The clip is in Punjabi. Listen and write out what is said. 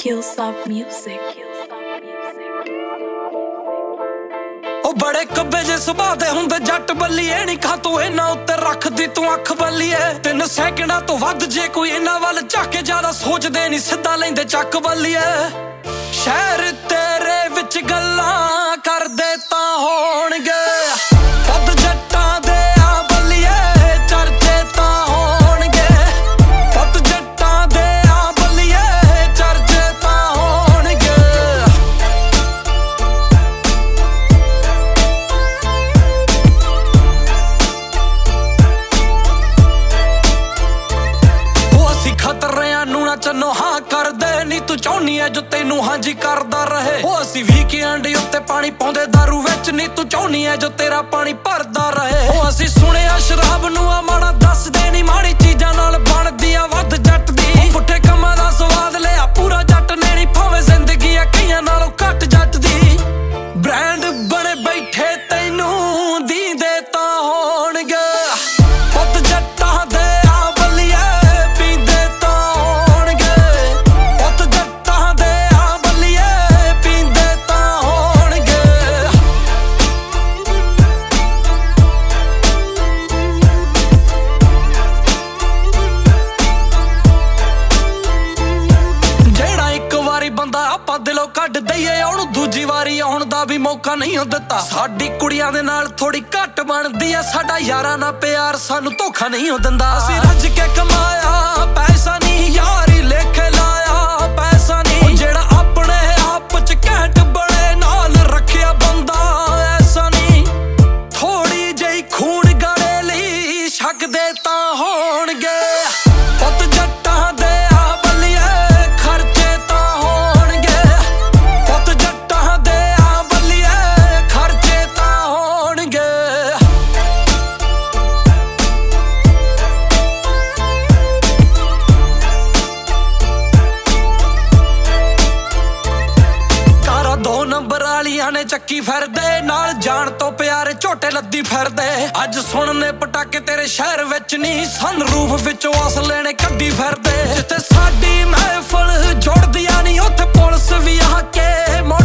Killsoft Music. ਉਹ ਬੜੇ ਕੱਬੇ ਜੇ ਸੁਭਾਅ ਦੇ ਹੁੰਦੇ ਜੱਟ ਬੱਲੀਏ ਨੀ ਖਾਤੋਂ ਇਹਨਾਂ ਉੱਤੇ ਰੱਖਦੀ ਤੂੰ ਅੱਖ ਬੱਲੀਏ 3 ਸੈਕਿੰਡਾਂ ਤੋਂ ਵੱਧ ਜੇ ਕੋਈ ਇਹਨਾਂ ਵੱਲ ਝਾਕੇ ਜ਼ਿਆਦਾ ਸੋਚਦੇ ਨਹੀਂ ਸਿੱਧਾ ਲੈਂਦੇ ਚੱਕ ਬੱਲੀਏ ਸ਼ਹਿਰ ਤੇਰੇ ਵਿੱਚ ਗੱਲਾਂ ਕਰਦੇ ਤਾਂ ਹੋਣਗੇ ਵੱਧ ਜੱਟਾਂ ਦੇ ਆ ਬੱਲੀਏ ਚਰਚੇ ਤਾਂ ਹੋਣਗੇ ਵੱਧ ਜੱਟਾਂ ਦੇ ਆ ਬੱਲੀਏ ਚਰਚੇ ਤਾਂ ਹੋਣਗੇ ਉਹ ਅਸੀਂ ਖਤਰਿਆਂ ਨੂੰ ਨਾ ਚੰਨੋ ਹਾਂ ਕਰਦੇ ਨੀ ਤੂੰ ਚਾਹੁੰਨੀ ਐ ਜੋ ਤੈਨੂੰ ਹਾਂਜੀ ਕਰਦਾ ਰਹੇ ਉਹ ਅਸੀਂ ਵੀਕਐਂਡ ਉੱਤੇ ਪਾਣੀ ਪਾਉਂਦੇ ਦਾਰੂ ਵਿੱਚ ਨੀ ਤੂੰ ਚਾਹੁੰਨੀ ਐ ਜੋ ਤੇਰਾ ਪਾਣੀ ਭਰਦਾ ਰਹੇ ਉਹ ਅਸੀਂ ਸੁਣਿਆ ਸ਼ਰਾਬ ਨੂੰ ਆ ਮਾੜਾ ਦੱਸਦੇ ਨੀ ਮਾੜੀ ਚੀਜ਼ਾਂ ਨਾਲ ਬਣਦੀ ਆ ਵੱਧ ਜੱਟ ਦੀ ਪੁੱਠੇ ਕੰਮਾਂ ਦਾ ਸਵਾਦ ਲਿਆ ਪੂਰਾ ਜੱਟ ਨੇ ਨੀ ਭਾਵੇਂ ਜ਼ਿੰਦਗੀ ਆ ਕਈਆਂ ਨਾਲੋਂ ਘੱਟ ਜੱਟ ਦੀ ਬ੍ਰਾਂਡ ਬਣੇ ਬੈਠੇ ਤੈਨੂੰ ਦੀਂਦੇ ਤਾਂ ਹੋਣਗੇ ਵੱਧ ਜੱਟਾਂ ਦੇ ਆ ਬੱਲੀਏ ਪੀਂਦੇ ਤਾਂ ਹੋਣਗੇ ਵੱਧ ਜੱਟਾਂ ਦੇ ਆ ਬੱਲੀਏ ਪੀਂਦੇ ਤਾਂ ਹੋਣਗੇ ਜਿਹੜਾ ਇੱਕ ਵਾਰੀ ਬੰਦਾ ਆਪਾਂ ਦਿਲੋਂ ਕੱਢ ਦਈਏ ਉਹਨੂੰ ਦੂਜੀ ਵਾਰੀ ਆਉਣ ਦਾ ਵੀ ਮੌਕਾ ਨਹੀਂ ਦਿੱਤਾ ਸਾਡੀ ਕੁੜੀਆਂ ਦੇ ਨਾਲ ਥੋੜੀ ਘੱਟ ਬਣਦੀ ਆ ਸਾਡਾ ਯਾਰਾਂ ਨਾਲ ਪਿਆਰ ਸਾਨੂੰ ਧੋਖਾ ਨਹੀਂ ਦਿੰਦਾ ਅਸੀਂ ਰੱਜ ਕੇ ਕਮਾਇਆ ਪੈਸਾ ਨਹੀਂ ਯਾਰੀ ਲੇਖੇ ਲਾਇਆ ਪੈਸਾ ਨਹੀਂ ਜਿਹੜਾ ਆਪਣੇ ਆਪ ਚ ਘੈਂਟ ਬਣੇ ਨਾਲ ਰੱਖਿਆ ਬੰਦਾ ਐਸਾ ਨਹੀਂ ਥੋੜੀ ਜਿਹੀ ਖੂਨ ਗਾੜੇ ਲਈ ਛਕਦੇ ਤਾਂ ਹੋਣਗੇ ਪੁੱਤ ਜੱਟਾਂ ਦੇ ਆ ਬੱਲੀਏ ਖਰਚੇ ਤਾਂ ਹੋਣਗੇ ਪੁੱਤ ਜੱਟਾਂ ਦੇ ਆ ਬੱਲੀਏ ਖਰਚੇ ਤਾਂ ਹੋਣਗੇ ਕਾਰਾਂ 2 ਨੰਬਰ ਵਾਲੀਆਂ ਨੇ ਚੱਕੀ ਫਿਰਦੇ ਨਾਲ ਜਾਣ ਤੋਂ ਪਿਆਰੇ ਝੋਟੇ ਲੱਦੀ ਫਿਰਦੇ ਅੱਜ ਸੁਣਨੇ ਪਟਾਕੇ ਤੇਰੇ ਸ਼ਹਿਰ ਵਿੱਚ ਨਹੀਂ ਸਨਰੂਫ ਵਿੱਚੋਂ ਅਸਲੇ ਨੇ ਕੱਢੀ ਫਿਰਦੇ ਜਿੱਥੇ ਸਾਡੀ ਮਹਿਫਲ ਜੁੜਦੀਆਂ ਨਹੀਂ ਉੱਥੇ ਪੁਲਿਸ ਵੀ ਆ ਕੇ